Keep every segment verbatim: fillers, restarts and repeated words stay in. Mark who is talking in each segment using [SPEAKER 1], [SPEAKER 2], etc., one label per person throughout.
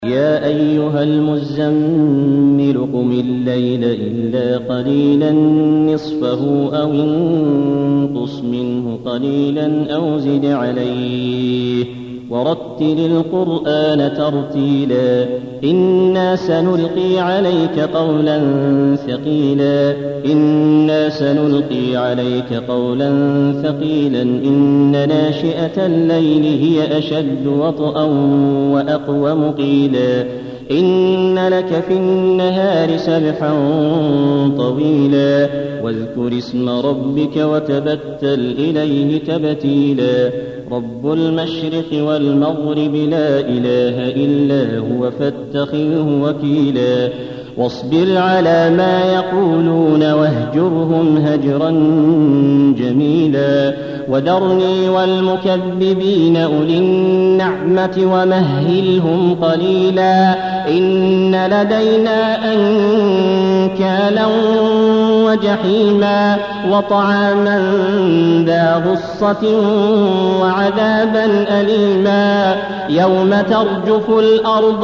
[SPEAKER 1] يا أيها المزمل قم الليل إلا قليلا نصفه أو انقص منه قليلا أو زد عليه ورتل القرآن ترتيلا إنا سنلقي عليك قولا ثقيلا إنا سنلقي عليك قولا ثقيلا إن ناشئة الليل هي أشد وطئا وأقوم قيلا إن لك في النهار سبحا طويلا واذكر اسم ربك وتبتل إليه تبتيلا رب المشرق والمغرب لا إله إلا هو فاتخذه وكيلا واصبر على ما يقولون واهجرهم هجرا جميلا وذرني والمكذبين أولي النعمة ومهلهم قليلا إن لدينا أنكالا وجحيما وطعاما ذا غصة وعذابا أليما يوم ترجف الأرض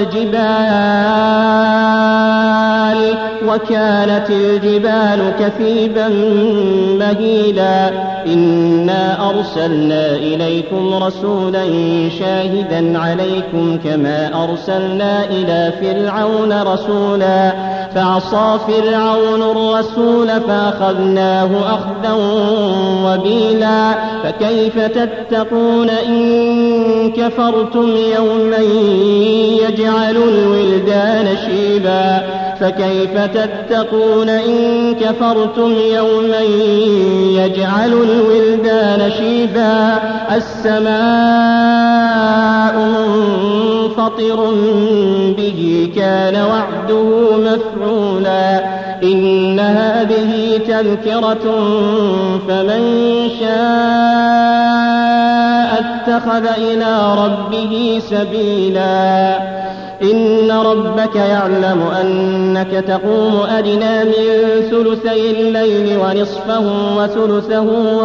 [SPEAKER 1] والجبال وكانت الجبال كثيبا مهيلا إنا أرسلنا إليكم رسولا شاهدا عليكم كما أرسلنا إلى فرعون رسولا فعصى فرعون الرسول فأخذناه أخذا وبيلا فكيف تتقون إن كفرتم يوما يجعل الولدان شيبا فكيف تتقون إن كفرتم يوما يجعل الولدان شيبا السماء منفطر به كان وعده مفعولا إن هذه تذكرة فمن شاء اتخذ إلى ربه سبيلا إن ربك يعلم أنك تقوم أدنى من ثلثي الليل ونصفه وثلثه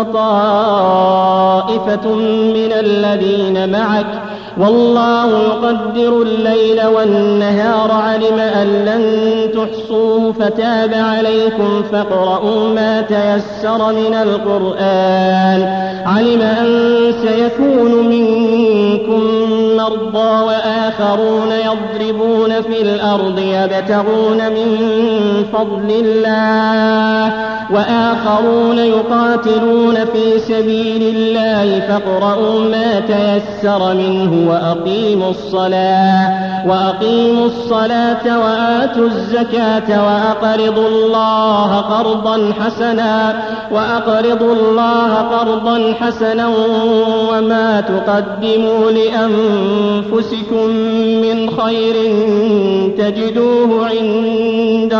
[SPEAKER 1] وطائفة من الذين معك والله يقدر الليل والنهار علم أن لن تحصوه فتاب عليكم فاقرؤوا ما تيسر من القرآن علم أن سيكون منكم مرضى وآخرون يضربون في الأرض يبتغون من فضل الله وآخرون يقاتلون في سبيل الله فاقرؤوا ما تيسر منه وأقيموا الصلاة وأقيموا الصلاة وآتوا الزكاة وأقرضوا الله قرضا حسنا وأقرضوا الله قرضا حسنا وما تقدموا لأنفسكم من خير تجدوه عند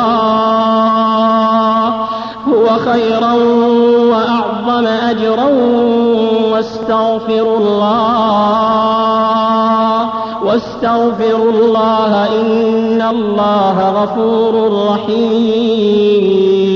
[SPEAKER 1] الله هو خيرا وأعظم أجرا واستغفروا الله واستغفروا الله إن الله غفور رحيم